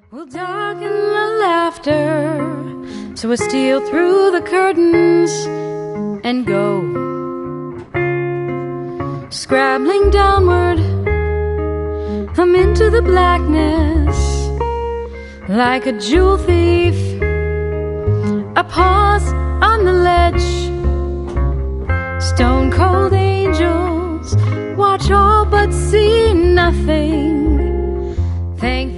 will darken the laughter, so I steal through the curtains and go scrabbling downward. I'm into the blackness like a jewel thief. I pause on the ledge. Stone cold angels watch all but see nothing. Thank